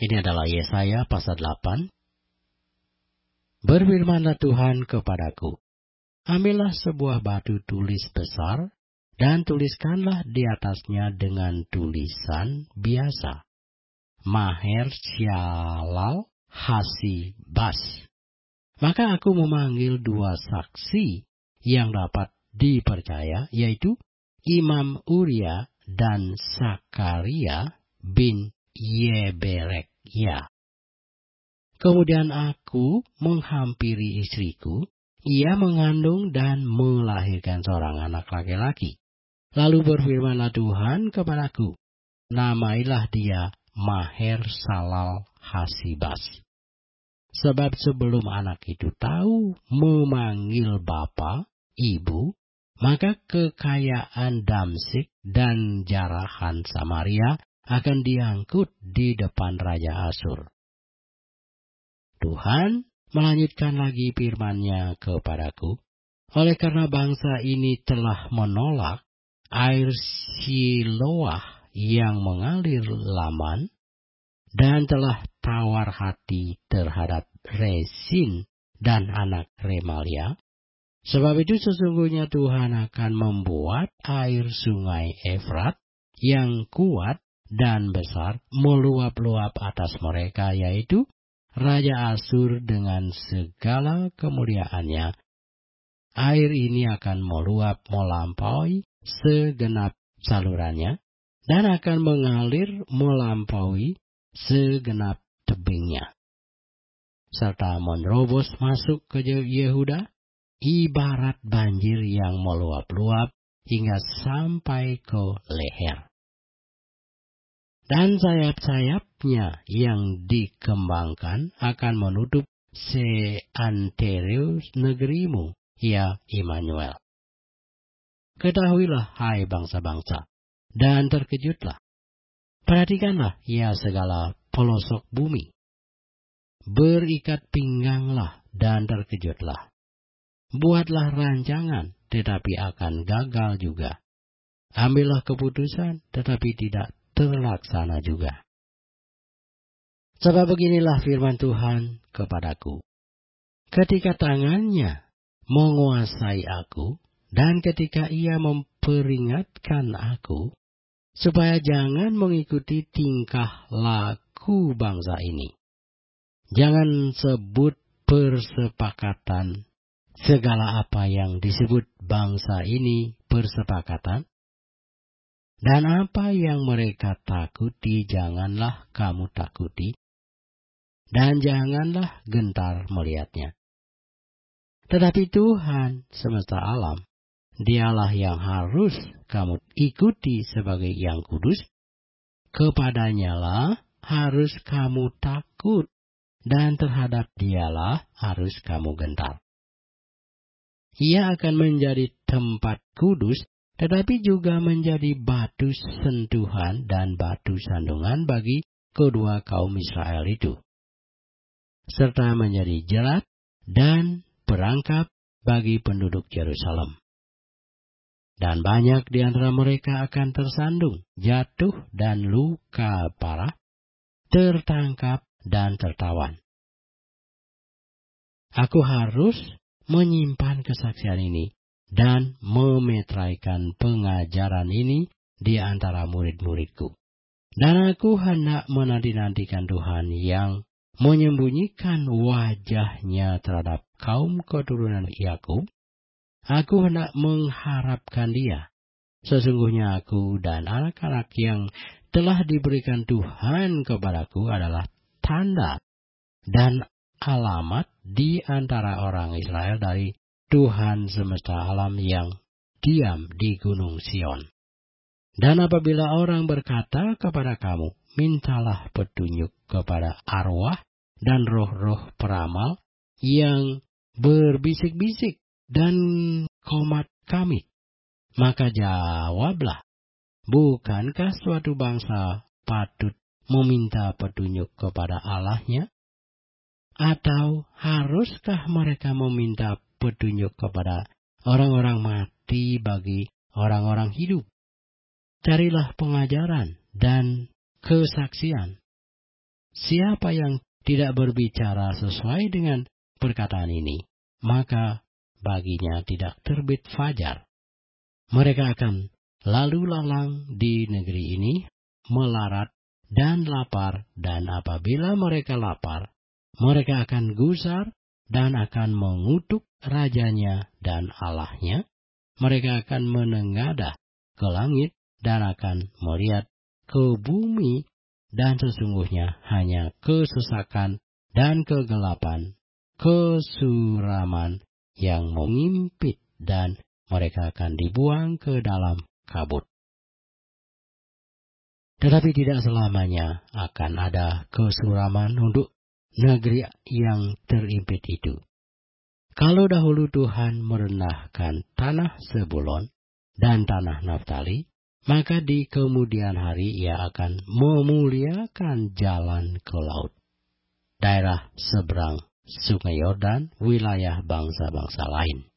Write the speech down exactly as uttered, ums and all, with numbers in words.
Ini adalah Yesaya pasal delapan. Berfirmanlah Tuhan kepadaku, ambillah sebuah batu tulis besar, dan tuliskanlah di atasnya dengan tulisan biasa, Maher Shalal Hasibas. Maka aku memanggil dua saksi yang dapat dipercaya, yaitu Imam Uria dan Sakaria bin Yeberekya. Kemudian aku menghampiri istriku, ia mengandung dan melahirkan seorang anak laki-laki. Lalu berfirmanlah Tuhan kepadaku, namailah dia Maher Shalal Hasibas. Sebab sebelum anak itu tahu memanggil bapa, ibu, maka kekayaan Damsyik dan jarahan Samaria akan diangkut di depan Raja Asyur. Tuhan melanjutkan lagi firman-Nya kepadaku, oleh karena bangsa ini telah menolak air Siloah yang mengalir Laman, dan telah tawar hati terhadap Resin dan anak Remalia, sebab itu sesungguhnya Tuhan akan membuat air sungai Efrat yang kuat dan besar meluap-luap atas mereka, yaitu Raja Asyur dengan segala kemuliaannya. Air ini akan meluap melampaui segenap salurannya, dan akan mengalir melampaui segenap tebingnya, serta menerobos masuk ke Yehuda, ibarat banjir yang meluap-luap hingga sampai ke leher. Dan sayap-sayapnya yang dikembangkan akan menutup seantero negerimu, ya Immanuel. Ketahuilah, hai bangsa-bangsa, dan terkejutlah. Perhatikanlah, ya segala pelosok bumi. Berikat pingganglah dan terkejutlah. Buatlah rancangan, tetapi akan gagal juga. Ambillah keputusan, tetapi tidak terlaksana juga. Sebab beginilah firman Tuhan kepadaku. Ketika tangannya menguasai aku, dan ketika ia memperingatkan aku, supaya jangan mengikuti tingkah laku bangsa ini. Jangan sebut persepakatan segala apa yang disebut bangsa ini persepakatan. Dan apa yang mereka takuti janganlah kamu takuti, dan janganlah gentar melihatnya. Tetapi Tuhan semesta alam, Dialah yang harus kamu ikuti sebagai yang kudus. Kepadanya lah harus kamu takut, dan terhadap Dialah harus kamu gentar. Ia akan menjadi tempat kudus, tetapi juga menjadi batu sentuhan dan batu sandungan bagi kedua kaum Israel itu, serta menjadi jerat dan perangkap bagi penduduk Yerusalem. Dan banyak di antara mereka akan tersandung, jatuh dan luka parah, tertangkap dan tertawan. Aku harus menyimpan kesaksian ini dan memetraikan pengajaran ini di antara murid-muridku. Dan aku hendak menanti-nantikan Tuhan yang menyembunyikan wajahnya terhadap kaum keturunan Yakub. Aku hendak mengharapkan Dia. Sesungguhnya aku dan anak-anak yang telah diberikan Tuhan kepadaku adalah tanda dan alamat di antara orang Israel dari Tuhan semesta alam yang diam di Gunung Sion. Dan apabila orang berkata kepada kamu, mintalah petunjuk kepada arwah dan roh-roh peramal yang berbisik-bisik dan komat kami, maka jawablah, bukankah suatu bangsa patut meminta petunjuk kepada Allahnya? Atau haruskah mereka meminta petunjuk kepada orang-orang mati bagi orang-orang hidup? Carilah pengajaran dan kesaksian. Siapa yang tidak berbicara sesuai dengan perkataan ini, maka baginya tidak terbit fajar. Mereka akan lalu lalang di negeri ini, melarat dan lapar, dan apabila mereka lapar, mereka akan gusar dan akan mengutuk rajanya dan Allahnya. Mereka akan menengadah ke langit dan akan melihat ke bumi, dan sesungguhnya hanya kesesakan dan kegelapan, kesuraman yang mengimpit, dan mereka akan dibuang ke dalam kabut. Tetapi tidak selamanya akan ada kesuraman untuk negeri yang terimpit itu. Kalau dahulu Tuhan merendahkan tanah Zebulon dan tanah Naftali, maka di kemudian hari Ia akan memuliakan jalan ke laut, daerah seberang Sungai Yordan, wilayah bangsa-bangsa lain.